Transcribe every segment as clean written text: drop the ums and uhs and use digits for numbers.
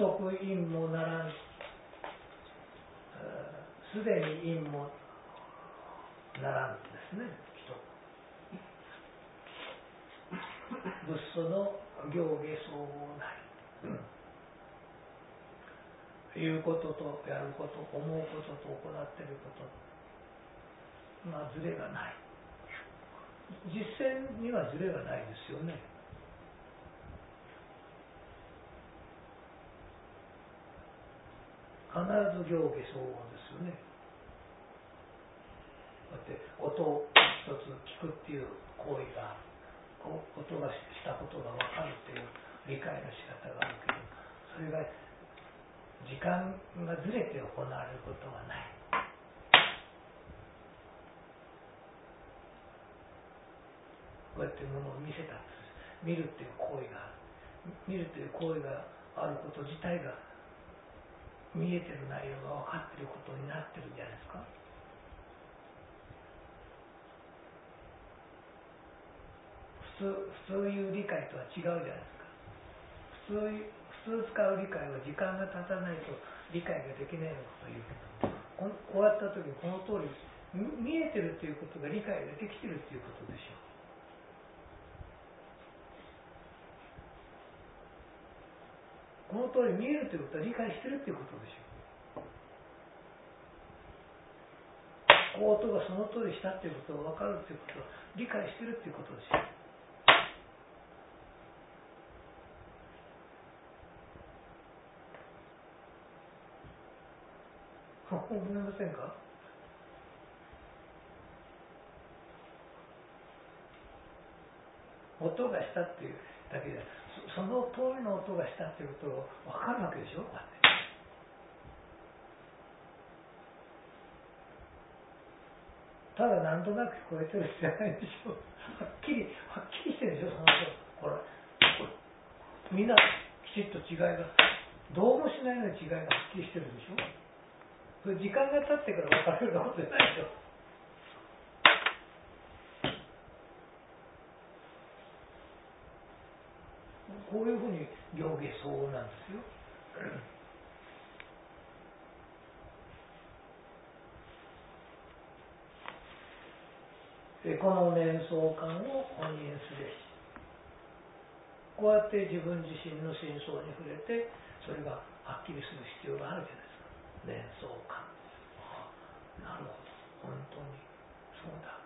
徳陰もならん、すでに陰もならんですね。仏祖の行下相応なり、言うこととやること、思うことと行っていること、ズレがない。実践にはズレがないですよね。必ず行下相応ですよね。だって音を一つ聞くっていう行為が、音がしたことが分かるっていう理解の仕方があるけど、それが時間がずれて行われることはない。こうやってものを見せた、見るっていう行為がある。見るという行為があること自体が、見えてる内容が分かっていることになってるんじゃないですか。普通いう理解とは違うじゃないですか。普通使う理解は時間が経たないと理解ができないのことを言うけど、終わった時にこの通り見えてるということが理解ができてるということでしょう。この通り見えるということは理解してるということでしょう。音がその通りしたということが分かるということを理解してるということでしょう。思いませんか？音がしたっていうだけで、その通りの音がしたっていうことを分かるわけでしょ。ただなんとなく聞こえてるじゃないでしょ。はっきりしてるでしょ、その音。ほら、みんなきちっと違いが、どうもしないのに違いがはっきりしてるでしょ。それ時間が経ってから分かるようなことじゃないでしょ。こういうふうに行下相応なんですよ。この念想感を本認すべし。こうやって自分自身の真相に触れて、それがはっきりする必要があるじゃないですか。念想感。なるほど、本当にそうだ。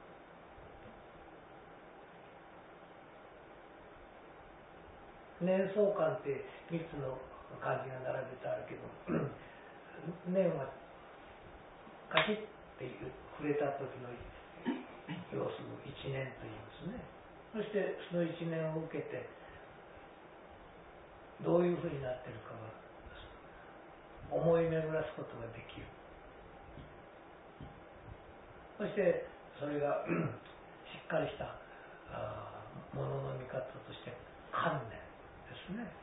念想感って3つの漢字が並べてあるけど、念はカチッって触れた時の要する一念と言いますね。そしてその一念を受けてどういうふうになっているかが思い巡らすことができる。そしてそれがしっかりしたものの見方として観念ですね、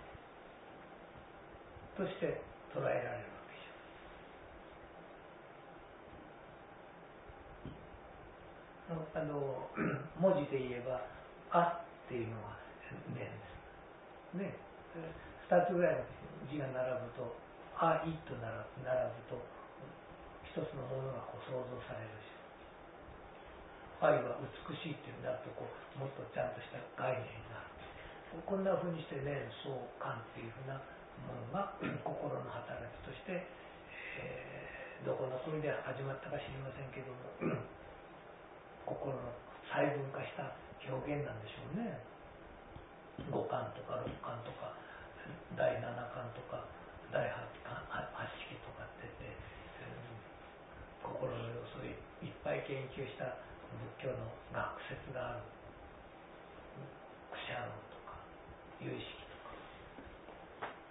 として捉えられるわけです。文字で言えば「あ」っていうのは念ですね。2つぐらいの字が並ぶと「あい」と並ぶと一つのものが想像されるし、愛は美しいっていうなるともっとちゃんとした概念がある。こんなふうにして念想感っていうふうなものが心の働きとして、どこの国で始まったか知りませんけども、心の細分化した表現なんでしょうね。五感とか六感とか第七感とか第八識とかって言って、心の要素をいっぱい研究した仏教の学説がある。クシャ論とか有意識とか、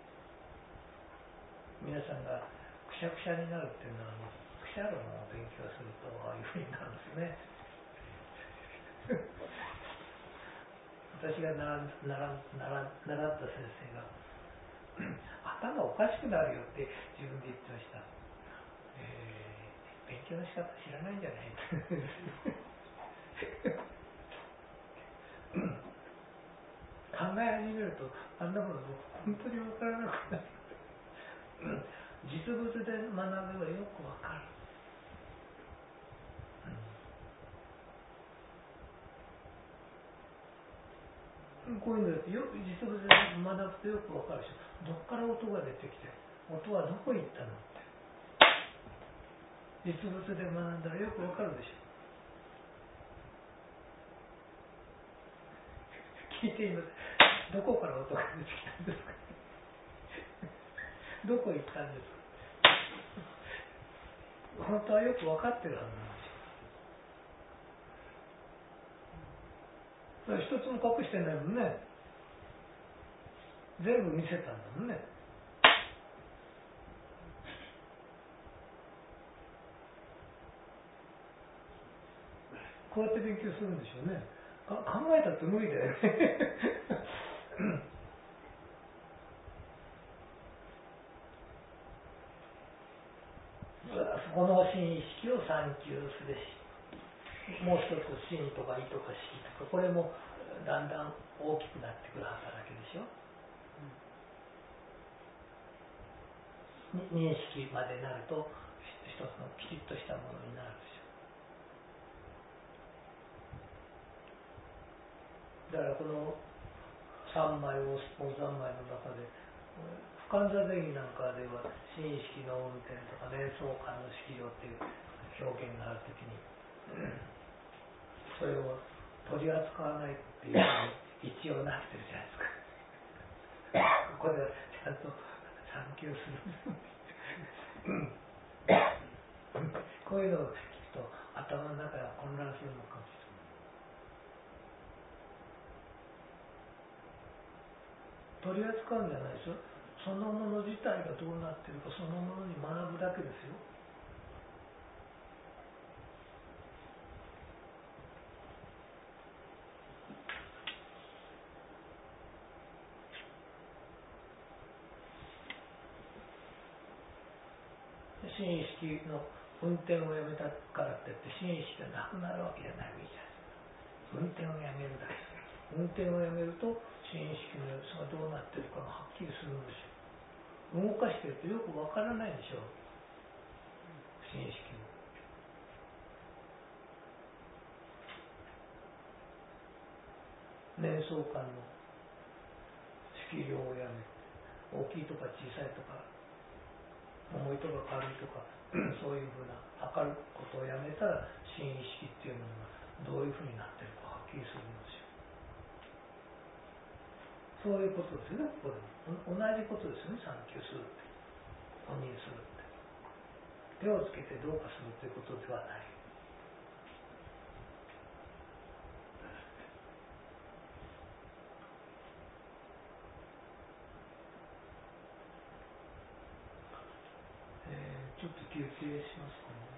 皆さんがくしゃくしゃになるっていうのはクシャ論を勉強するとああいうふうになるんですね。私が習った先生が頭おかしくなるよって自分で言ってました。勉強の仕方知らないんじゃない考え始めるとあんなもの本当に分からなくなる。 実物で学べばよくわかる。こういうの実物で学ぶとよくわかるでしょ。どっから音が出てきて、音はどこ行ったのって。実物で学んだらよくわかるでしょ。聞いています。どこから音が出てきたんですか？どこ行ったんですか？本当はよく分かってるはずなんですよ。それ一つも隠してないもんね。全部見せたんだもんね。こうやって勉強するんでしょうね。考えたって無理だよね。この心意識を探求すべし。もう一つ心とか意とか識とか、これもだんだん大きくなってくる働きでしょ。認識までなると一つのきちっとしたものになるでしょ。だからこの三枚大三枚の中で不完座禅儀なんかでは心意識の運転とか瞑想観の式量っていう表現があるときにそれを取り扱わないっていうふうに一応なってるじゃないですか。これはちゃんと探求する。こういうのを聞くと頭の中が混乱するのかもしれない。取り扱うんじゃないですよ。そのもの自体がどうなってるか、そのものに学ぶだけですよ。心意識の運転をやめたからって心意識がなくなるわけじゃないみたいな。運転をやめるだけ。運転をやめると心意識の様子がどうなってるかがはっきりするんですよ。動かしてるとよくわからないでしょう。心意識を。瞑想観の色量をやめる。大きいとか小さいとか重いとか軽いとかそういうふうな測ることをやめたら心意識っていうものがどういうふうになってるかはっきりするんですよ。そういうことですよね。これ同じことですよね。探求するって本人するって手をつけてどうかするということではない。ちょっと休憩しますかね。